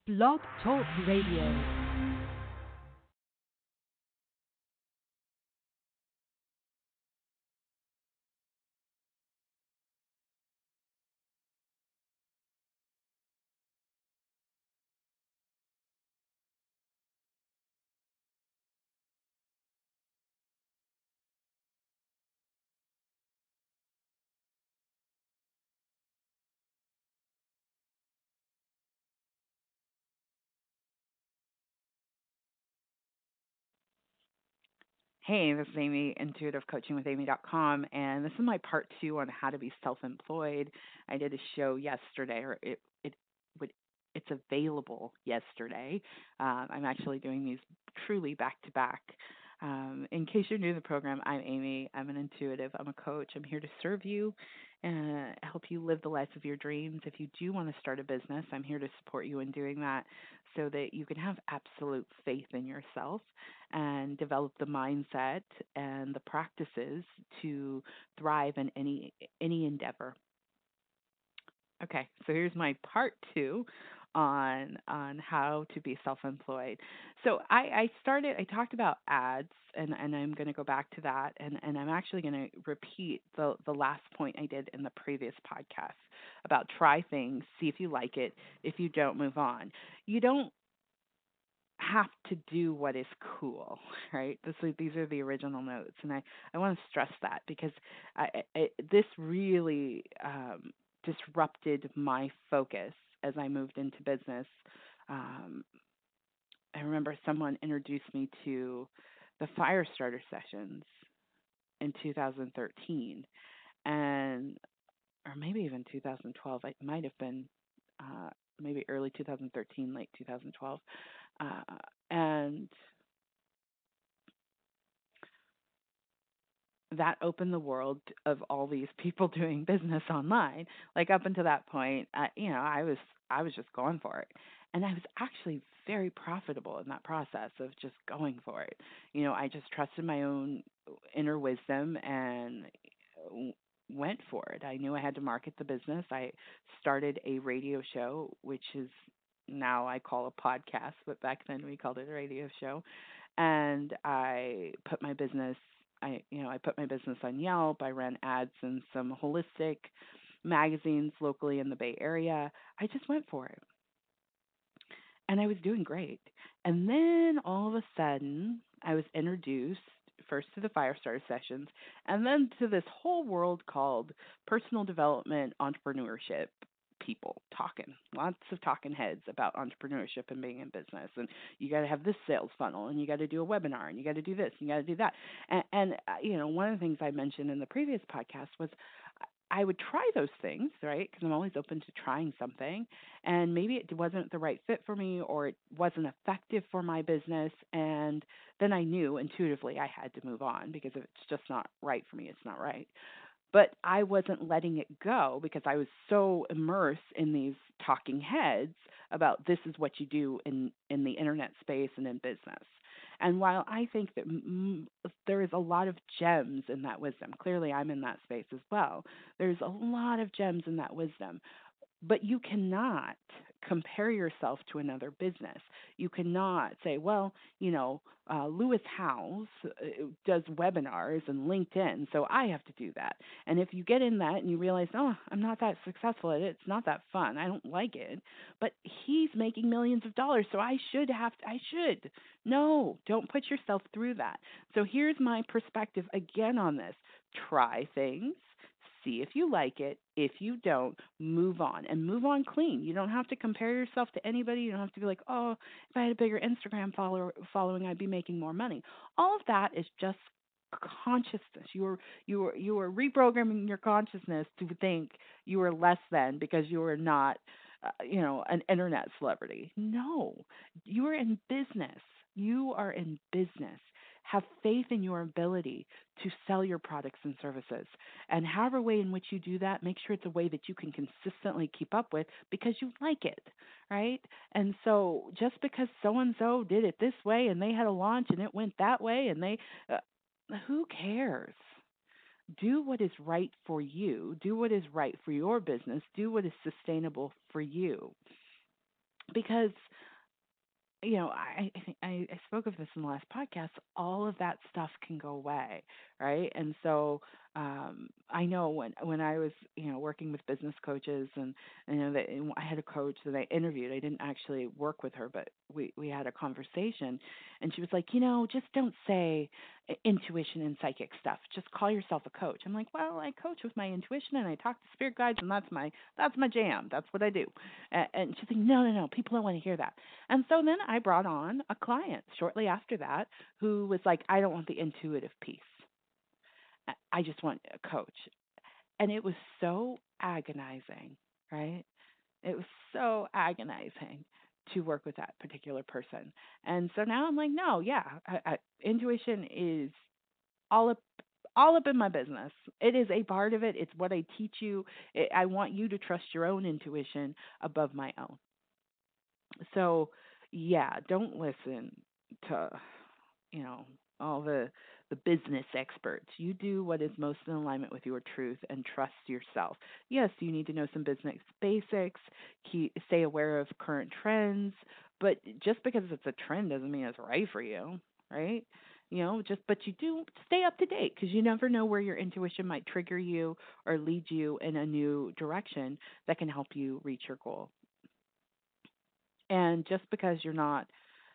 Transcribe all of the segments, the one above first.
Blog Talk Radio. Hey, this is Amy, intuitivecoachingwithamy.com, and this is my part two on how to be self-employed. I did a show yesterday, or would it's available yesterday. I'm actually doing these truly back to back. In case you're new to the program, I'm Amy. I'm an intuitive. I'm a coach. I'm here to serve you and help you live the life of your dreams. If you do want to start a business, I'm here to support you in doing that so that you can have absolute faith in yourself and develop the mindset and the practices to thrive in any endeavor. Okay, so here's my part two on how to be self-employed. So I talked about ads, and I'm going to go back to that, and I'm actually going to repeat the last point I did in the previous podcast about try things, see if you like it. If you don't, move on. You don't have to do what is cool, right? These are the original notes, and I want to stress that because this really disrupted my focus as I moved into business. Um, I remember someone introduced me to the fire starter sessions in 2013, and or maybe even 2012. It might have been uh, maybe early 2013, late 2012, and that opened the world of all these people doing business online. Like up until that point, I was just going for it, and I was actually very profitable in that process of just going for it. I just trusted my own inner wisdom and w- went for it. I knew I had to market the business. I started a radio show, which is now I call a podcast, but back then we called it a radio show. And I put my business on Yelp. I ran ads in some holistic magazines locally in the Bay Area. I just went for it, and I was doing great. And then all of a sudden, I was introduced first to the Firestarter sessions and then to this whole world called personal development entrepreneurship people talking, lots of talking heads about entrepreneurship and being in business. And you got to have this sales funnel, and you got to do a webinar, and you got to do this, and you got to do that. And one of the things I mentioned in the previous podcast was I would try those things, right? Because I'm always open to trying something. And maybe it wasn't the right fit for me, or it wasn't effective for my business. And then I knew intuitively I had to move on, because if it's just not right for me, it's not right. But I wasn't letting it go because I was so immersed in these talking heads about this is what you do in the internet space and in business. And while I think that there is a lot of gems in that wisdom, clearly I'm in that space as well. There's a lot of gems in that wisdom, but you cannot compare yourself to another business. You cannot say, well, Lewis Howes does webinars and LinkedIn, so I have to do that. And if you get in that and you realize, oh, I'm not that successful at it, it's not that fun, I don't like it, but he's making millions of dollars, so I should. No, don't put yourself through that. So here's my perspective again on this. Try things, see if you like it. If you don't, move on, and move on clean. You don't have to compare yourself to anybody. You don't have to be like, oh, if I had a bigger Instagram following, I'd be making more money. All of that is just consciousness. You are reprogramming your consciousness to think you are less than because you are not an internet celebrity. No, you are in business. You are in business. Have faith in your ability to sell your products and services. And however way in which you do that, make sure it's a way that you can consistently keep up with because you like it, right? And so just because so and so did it this way and they had a launch and it went that way and who cares? Do what is right for you. Do what is right for your business. Do what is sustainable for you. Because I think I spoke of this in the last podcast. All of that stuff can go away, right? And so I know when I was working with business coaches, and that I had a coach that I interviewed. I didn't actually work with her, but we had a conversation, and she was like, just don't say intuition and psychic stuff. Just call yourself a coach. I'm like, well, I coach with my intuition and I talk to spirit guides, and that's my jam. That's what I do. And she's like, no, no, no. People don't want to hear that. And so then I brought on a client shortly after that who was like, I don't want the intuitive piece. I just want a coach. And it was so agonizing, right? It was so agonizing to work with that particular person. And so now I'm like, no, yeah, intuition is all up all up in my business. It is a part of it. It's what I teach you. I want you to trust your own intuition above my own. So, yeah, don't listen to, you know, all the business experts. You do what is most in alignment with your truth and trust yourself. Yes, you need to know some business basics, stay aware of current trends, but just because it's a trend doesn't mean it's right for you, right? Just but you do stay up to date because you never know where your intuition might trigger you or lead you in a new direction that can help you reach your goal. And just because you're not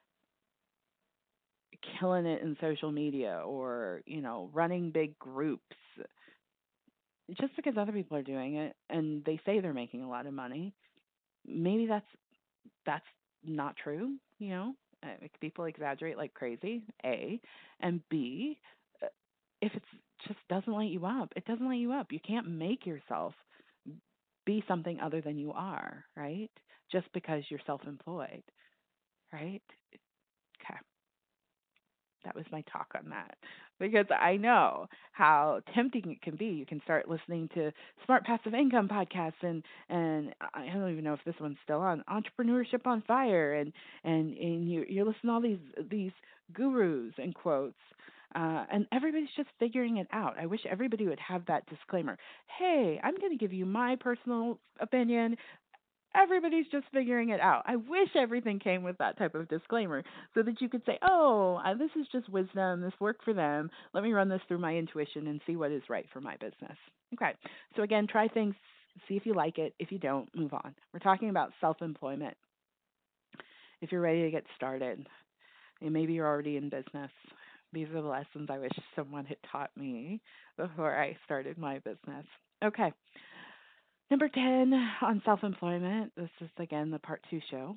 killing it in social media or, running big groups, just because other people are doing it and they say they're making a lot of money, maybe that's not true, people exaggerate like crazy, A, and B, uh, if it's just doesn't light you up, it doesn't light you up. You can't make yourself be something other than you are, right? Just because you're self-employed, right? Okay. That was my talk on that because I know how tempting it can be. You can start listening to smart passive income podcasts, and I don't even know if this one's still on, Entrepreneurship on Fire, and you're listening to all these gurus and quotes. And everybody's just figuring it out. I wish everybody would have that disclaimer. Hey, I'm going to give you my personal opinion. Everybody's just figuring it out. I wish everything came with that type of disclaimer so that you could say, oh, this is just wisdom. This worked for them. Let me run this through my intuition and see what is right for my business. Okay. So, again, try things, see if you like it. If you don't, move on. We're talking about self employment. If you're ready to get started, and maybe you're already in business, these are the lessons I wish someone had taught me before I started my business. Okay. Number 10 on self employment. This is again the part two show.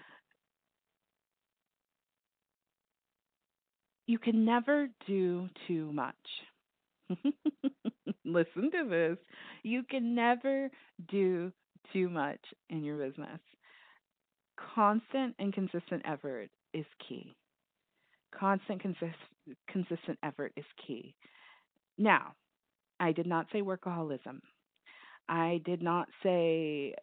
You can never do too much. Listen to this. You can never do too much in your business. Constant and consistent effort is key. Consistent effort is key. Now, I did not say workaholism. I did not say,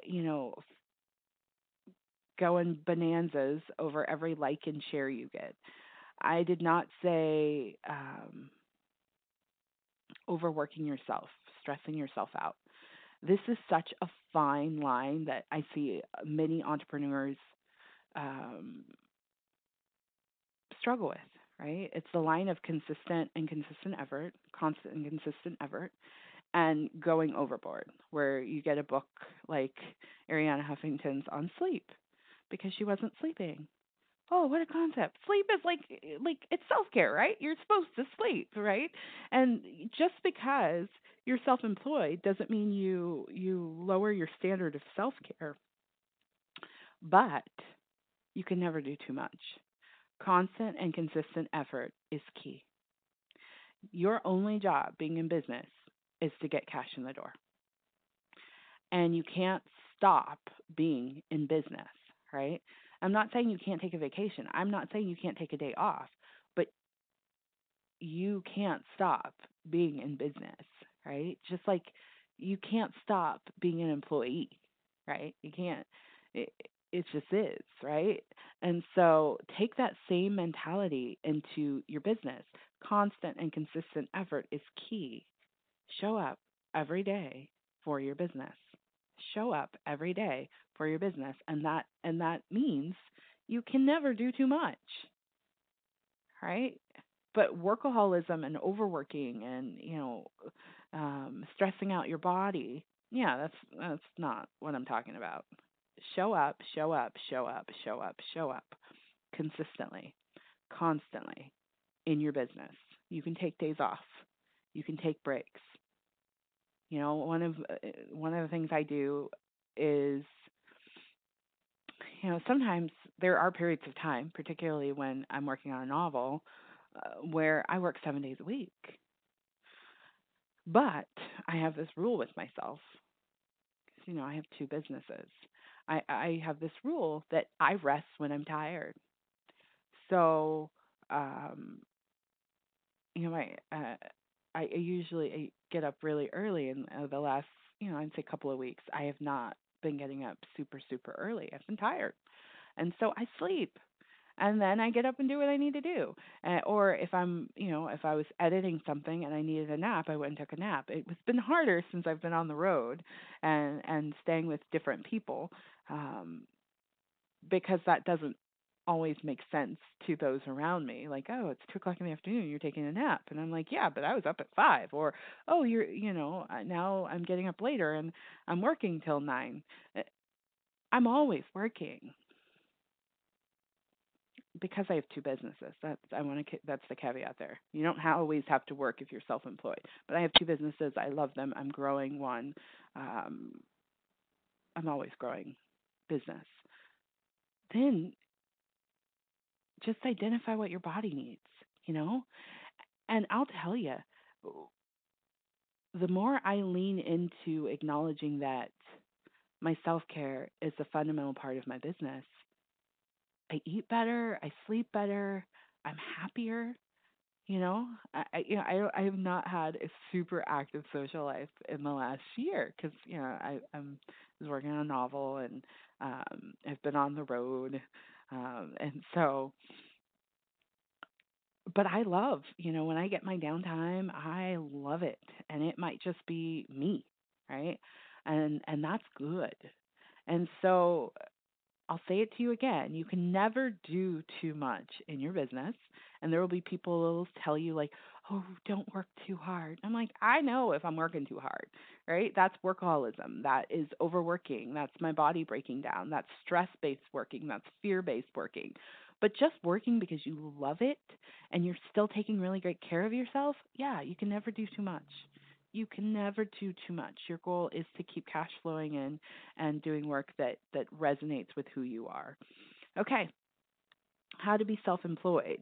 going bonanzas over every like and share you get. I did not say overworking yourself, stressing yourself out. This is such a fine line that I see many entrepreneurs um, struggle with, right? It's the line of consistent effort, constant and consistent effort, and going overboard, where you get a book like Ariana Huffington's on sleep because she wasn't sleeping. Oh, what a concept. Sleep is like it's self-care, right? You're supposed to sleep, right? And just because you're self-employed doesn't mean you lower your standard of self-care. But you can never do too much. Constant and consistent effort is key. Your only job being in business is to get cash in the door. And you can't stop being in business, right? I'm not saying you can't take a vacation. I'm not saying you can't take a day off, but you can't stop being in business, right? Just like you can't stop being an employee, right? You can't, it, it just is, right? And so take that same mentality into your business. Constant and consistent effort is key. Show up every day for your business. Show up every day for your business, and that means You can never do too much, right? But workaholism and overworking and, stressing out your body, yeah, that's not what I'm talking about. Show up, show up, show up, show up, show up consistently, constantly in your business. You can take days off. You can take breaks. One of the things I do is, sometimes there are periods of time, particularly when I'm working on a novel, where I work 7 days a week. But I have this rule with myself because, I have two businesses. I have this rule that I rest when I'm tired. So, um, I usually get up really early, and the last, I'd say couple of weeks, I have not been getting up super, super early. I've been tired. And so I sleep. And then I get up and do what I need to do. Or if I was editing something and I needed a nap, I went and took a nap. It's been harder since I've been on the road and staying with different people, um, because that doesn't always make sense to those around me. Like, oh, it's 2 o'clock in the afternoon, you're taking a nap, and I'm like, yeah, but I was up at 5. Or, oh, now I'm getting up later and I'm working till 9. Uh, I'm always working because I have two businesses. That's the caveat there. You don't always have to work if you're self-employed, but I have two businesses. I love them. I'm growing one. Um, I'm always growing business. Then just identify what your body needs, you know? And I'll tell you, the more I lean into acknowledging that my self-care is a fundamental part of my business, I eat better, I sleep better, I'm happier. I have not had a super active social life in the last year because I'm was working on a novel and I've been on the road, and so. But I love, when I get my downtime, I love it, and it might just be me, right? And that's good. And so I'll say it to you again. You can never do too much in your business. And there will be people who will tell you, like, oh, don't work too hard. I'm like, I know if I'm working too hard, right? That's workaholism. That is overworking. That's my body breaking down. That's stress based working. That's fear based working. But just working because you love it and you're still taking really great care of yourself, yeah, you can never do too much. You can never do too much. Your goal is to keep cash flowing in and doing work that resonates with who you are. Okay, how to be self-employed.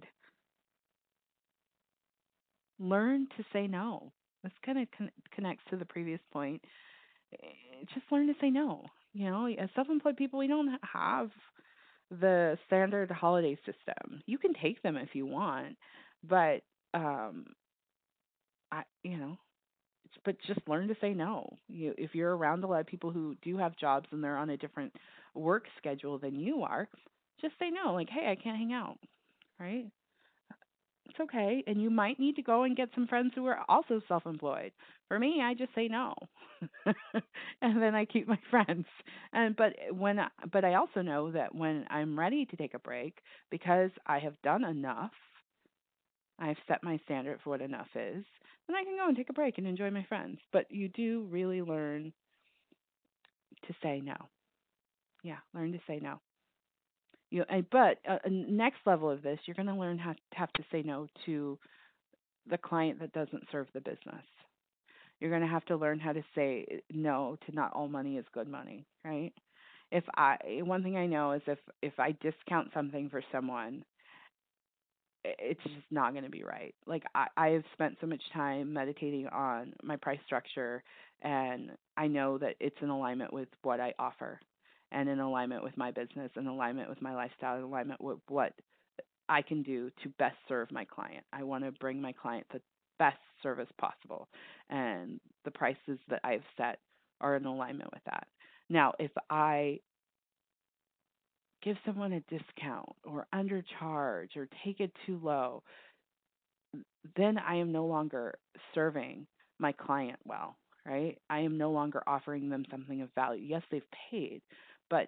Learn to say no. This kind of connects to the previous point. Just learn to say no. As self-employed people, we don't have the standard holiday system. You can take them if you want, but um, I, but just learn to say no. If you're around a lot of people who do have jobs and they're on a different work schedule than you are, just say no. Like, hey, I can't hang out, right? It's okay. And you might need to go and get some friends who are also self-employed. For me, I just say no. And then I keep my friends. But I also know that when I'm ready to take a break because I have done enough, I've set my standard for what enough is, then I can go and take a break and enjoy my friends. But you do really learn to say no. Yeah, learn to say no. But next level of this, you're going to learn how to have to say no to the client that doesn't serve the business. You're going to have to learn how to say no to not all money is good money, right? If I One thing I know is if I discount something for someone, it's just not going to be right. Like I have spent so much time meditating on my price structure, and I know that it's in alignment with what I offer, and in alignment with my business, in alignment with my lifestyle, in alignment with what I can do to best serve my client. I want to bring my client the best service possible, and the prices that I've set are in alignment with that. Now, if I give someone a discount or undercharge or take it too low, then I am no longer serving my client well, right? I am no longer offering them something of value. Yes, they've paid, but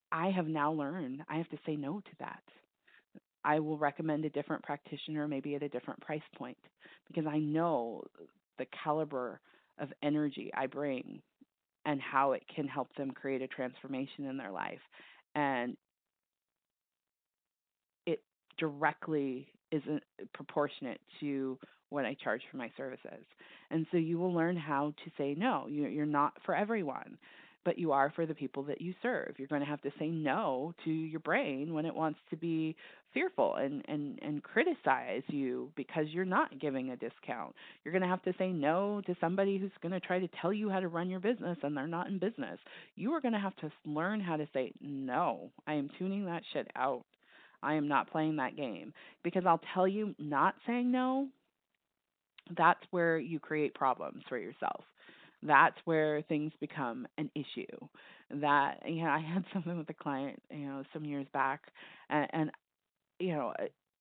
I have now learned I have to say no to that. I will recommend a different practitioner, maybe at a different price point, because I know the caliber of energy I bring and how it can help them create a transformation in their life. And it directly isn't proportionate to what I charge for my services. And so you will learn how to say no. You're not for everyone, but you are for the people that you serve. You're going to have to say no to your brain when it wants to be fearful and criticize you because you're not giving a discount. You're going to have to say no to somebody who's going to try to tell you how to run your business and they're not in business. You are going to have to learn how to say no. I am tuning that shit out. I am not playing that game because I'll tell you, not saying no, that's where you create problems for yourself. That's where things become an issue. That, I had something with a client, some years back, and you know,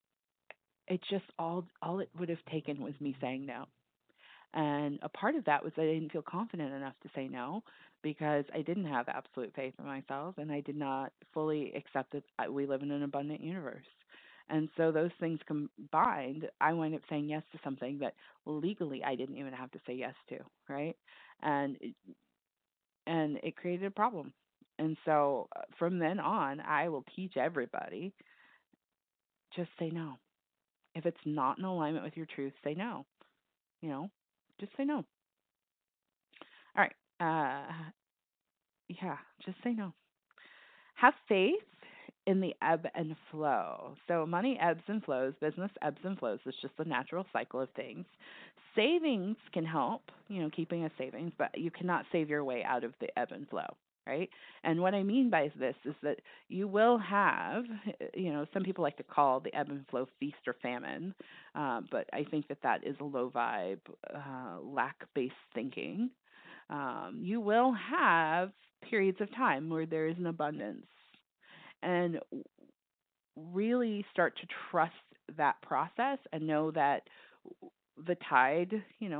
it just all it would have taken was me saying no. And a part of that was I didn't feel confident enough to say no because I didn't have absolute faith in myself and I did not fully accept that we live in an abundant universe. And so those things combined, I wind up saying yes to something that legally I didn't even have to say yes to, right? And it created a problem. And so from then on, I will teach everybody, just say no. If it's not in alignment with your truth, say no. You know, just say no. All right. Yeah, just say no. Have faith in the ebb and flow. So money ebbs and flows, business ebbs and flows. It's just the natural cycle of things. Savings can help, keeping a savings, but you cannot save your way out of the ebb and flow, right? And what I mean by this is that you will have, some people like to call the ebb and flow feast or famine, but I think that that is a low vibe, lack based thinking. You will have periods of time where there is an abundance and really start to trust that process and know that the tide,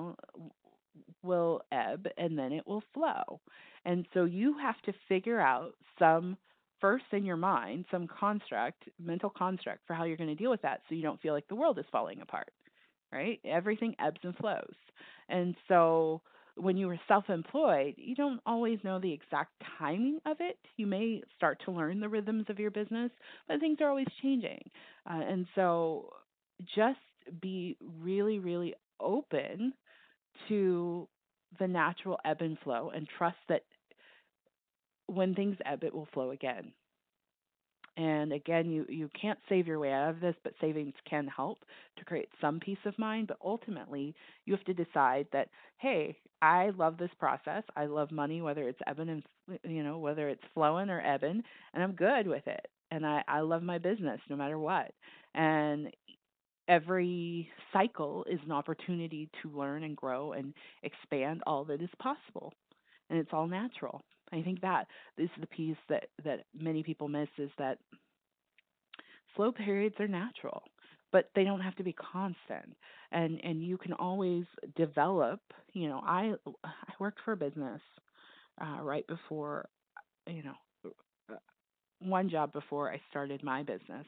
will ebb and then it will flow. And so you have to figure out some first in your mind, some construct, mental construct for how you're going to deal with that so you don't feel like the world is falling apart, right? Everything ebbs and flows. And so when you were self employed, you don't always know the exact timing of it. You may start to learn the rhythms of your business, but things are always changing. And so just be really, really open to the natural ebb and flow and trust that when things ebb, it will flow again. And again, you can't save your way out of this, but savings can help to create some peace of mind. But ultimately, you have to decide that, hey, I love this process. I love money, whether it's ebbing and whether it's flowing or ebbing, and I'm good with it. And I love my business no matter what. And every cycle is an opportunity to learn and grow and expand all that is possible. And it's all natural. I think that is the piece that many people miss is that slow periods are natural, but they don't have to be constant. And you can always develop. I worked for a business right before you know one job before I started my business,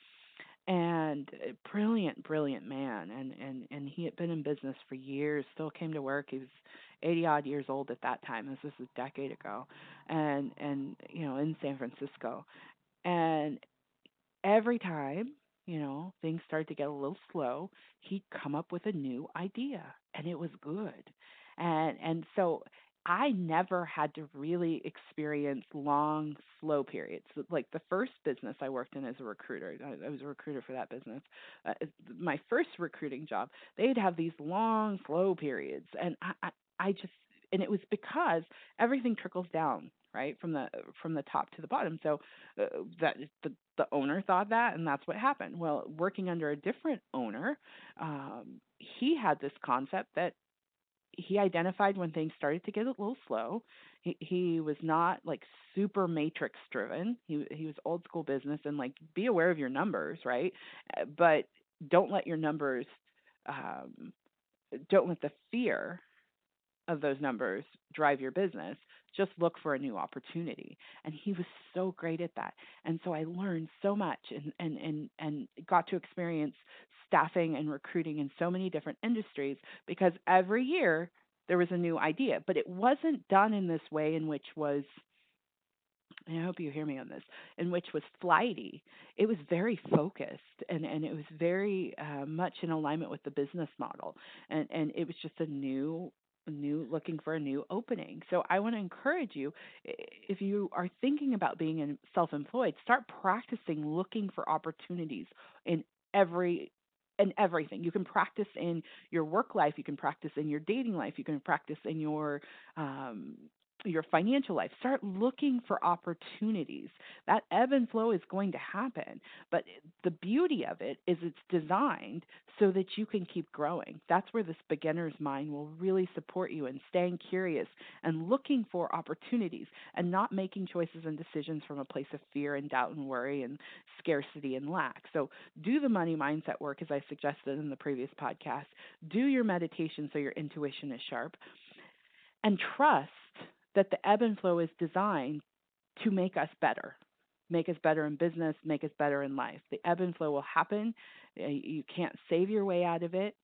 and a brilliant man, and he had been in business for years, still came to work. He was 80 odd years old at that time. This was a decade ago, and in San Francisco. And every time, things started to get a little slow, he'd come up with a new idea and it was good. And so I never had to really experience long, slow periods. Like the first business I worked in as a recruiter, I was a recruiter for that business. My first recruiting job, they'd have these long, slow periods, and I just, and it was because everything trickles down, right, from the top to the bottom. So that the owner thought that, and that's what happened. Well, working under a different owner, he had this concept that he identified when things started to get a little slow. He was not like super matrix driven. He was old school business and like be aware of your numbers, right? But don't let your numbers, don't let the fear of those numbers drive your business. Just look for a new opportunity. And he was so great at that. And so I learned so much and got to experience staffing and recruiting in so many different industries because every year there was a new idea, but it wasn't done in this way in which was, and I hope you hear me on this, in which was flighty. It was very focused and it was very much in alignment with the business model. And it was just a new looking for a new opening. So I want to encourage you, if you are thinking about being self-employed, start practicing looking for opportunities in every in everything. You can practice in your work life, you can practice in your dating life, you can practice in um your financial life. Start looking for opportunities. That ebb and flow is going to happen, but the beauty of it is it's designed so that you can keep growing. That's where this beginner's mind will really support you in staying curious and looking for opportunities and not making choices and decisions from a place of fear and doubt and worry and scarcity and lack. So do the money mindset work as I suggested in the previous podcast. Do your meditation so your intuition is sharp, and trust that the ebb and flow is designed to make us better in business, make us better in life. The ebb and flow will happen. You can't save your way out of it,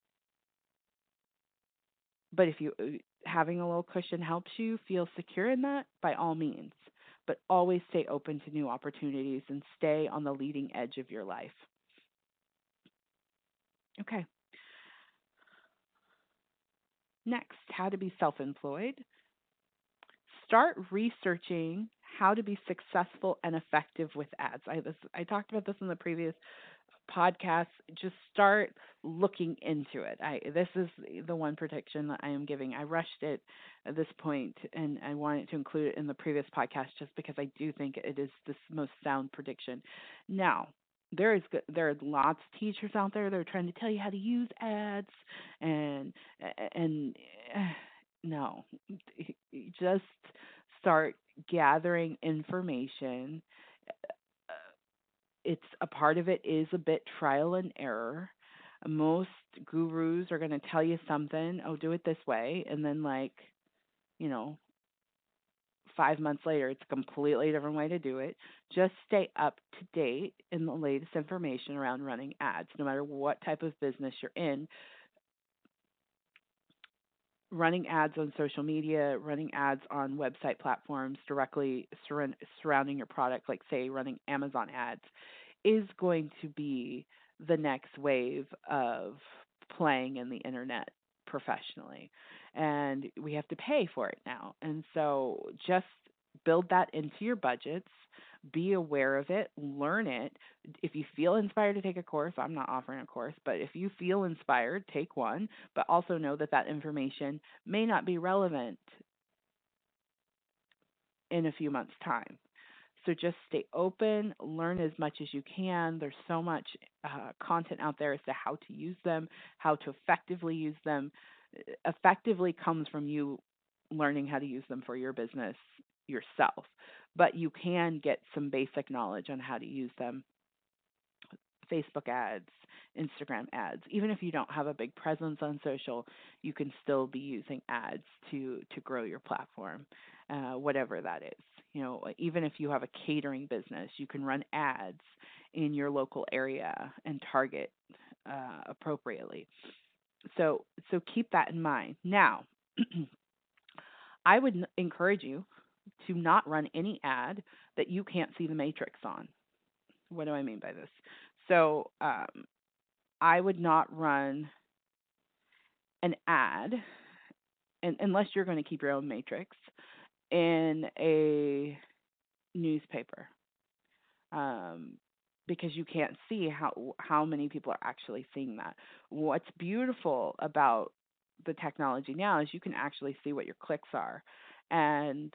but if you having a little cushion helps you feel secure in that, by all means. But always stay open to new opportunities and stay on the leading edge of your life. Okay. Next, how to be self-employed. Start researching how to be successful and effective with ads. I talked about this in the previous podcast. Just start looking into it. This is the one prediction that I am giving. I rushed it at this point, and I wanted to include it in the previous podcast just because I do think it is the most sound prediction. Now, there are lots of teachers out there that are trying to tell you how to use ads, and and no, just start gathering information. It's a part of it is a bit trial and error. Most gurus are going to tell you something, oh, do it this way, and then you know, 5 months later, it's a completely different way to do it. Just stay up to date in the latest information around running ads, no matter what type of business you're in. Running ads on social media, running ads on website platforms directly surrounding your product, like say running Amazon ads, is going to be the next wave of playing in the internet professionally. And we have to pay for it now. And so just build that into your budgets. Be aware of it, learn it. If you feel inspired to take a course, I'm not offering a course, but if you feel inspired, take one, but also know that that information may not be relevant in a few months' time. So just stay open, learn as much as you can. There's so much content out there as to how to use them, how to effectively use them. Effectively comes from you learning how to use them for your business yourself, but you can get some basic knowledge on how to use them. Facebook ads, Instagram ads. Even if you don't have a big presence on social, you can still be using ads to grow your platform, whatever that is. Even if you have a catering business, you can run ads in your local area and target appropriately. So keep that in mind. Now, I would encourage you to not run any ad that you can't see the matrix on. What do I mean by this? So I would not run an ad, unless you're going to keep your own matrix, in a newspaper, um, because you can't see how many people are actually seeing that. What's beautiful about the technology now is you can actually see what your clicks are, and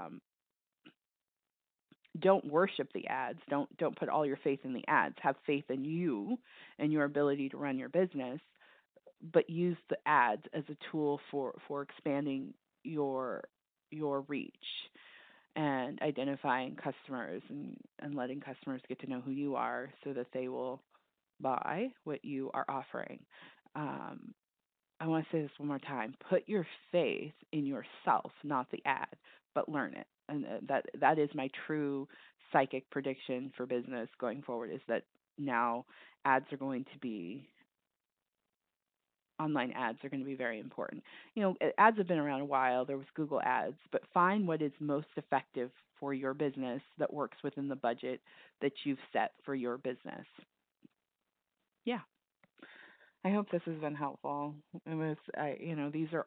don't worship the ads. Don't put all your faith in the ads. Have faith in you and your ability to run your business, but use the ads as a tool for expanding your reach and identifying customers and letting customers get to know who you are so that they will buy what you are offering. Um, I want to say this one more time. Put your faith in yourself, not the ad, but learn it. And that is my true psychic prediction for business going forward is that now ads are going to be online ads are going to be very important. Ads have been around a while. There was Google Ads, but find what is most effective for your business that works within the budget that you've set for your business. Yeah. I hope this has been helpful. It was, these are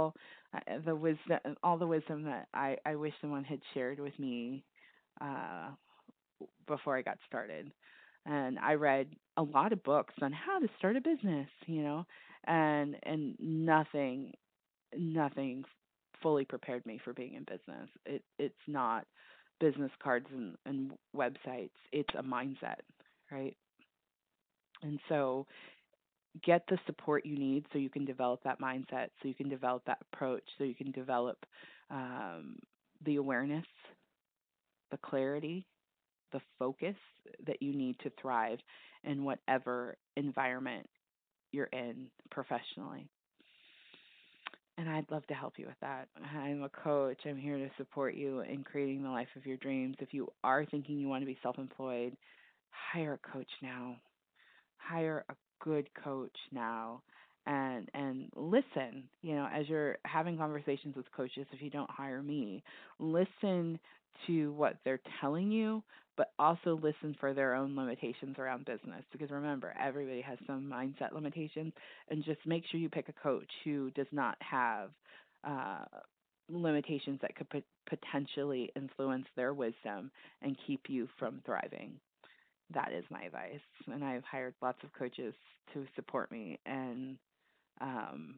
all the wisdom that I wish someone had shared with me uh, before I got started. And I read a lot of books on how to start a business, and nothing fully prepared me for being in business. It's not business cards and websites. It's a mindset, right? And so get the support you need so you can develop that mindset, so you can develop that approach, so you can develop um, the awareness, the clarity, the focus that you need to thrive in whatever environment you're in professionally. And I'd love to help you with that. I'm a coach. I'm here to support you in creating the life of your dreams. If you are thinking you want to be self employed, hire a coach now. Hire a good coach now, and listen, as you're having conversations with coaches. If you don't hire me, listen to what they're telling you, but also listen for their own limitations around business, because remember, everybody has some mindset limitations, and just make sure you pick a coach who does not have uh, limitations that could potentially influence their wisdom and keep you from thriving. That is my advice. And I've hired lots of coaches to support me, and um,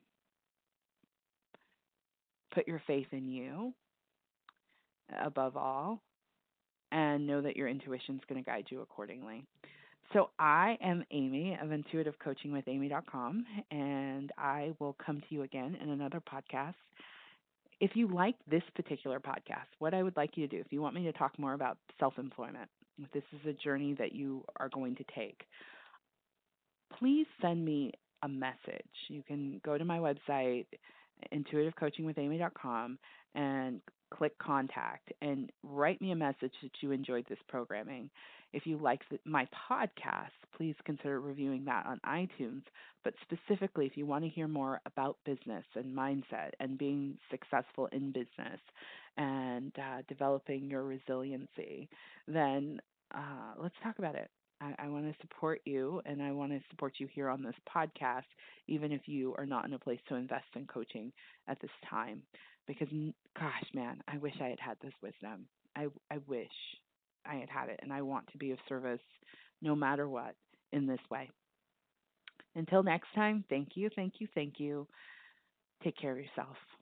put your faith in you above all, and know that your intuition is going to guide you accordingly. So I am Amy of intuitivecoachingwithamy.com, and I will come to you again in another podcast. If you like this particular podcast, what I would like you to do, if you want me to talk more about self-employment, if this is a journey that you are going to take, please send me a message. You can go to my website, intuitivecoachingwithamy.com, and click contact and write me a message that you enjoyed this programming. If you like my podcast, please consider reviewing that on iTunes. But specifically, if you want to hear more about business and mindset and being successful in business and developing your resiliency, then let's talk about it. I want to support you, and I want to support you here on this podcast, even if you are not in a place to invest in coaching at this time. Because, gosh, man, I wish I had had this wisdom. I wish I had it, and I want to be of service no matter what in this way. Until next time, thank you, thank you, thank you. Take care of yourself.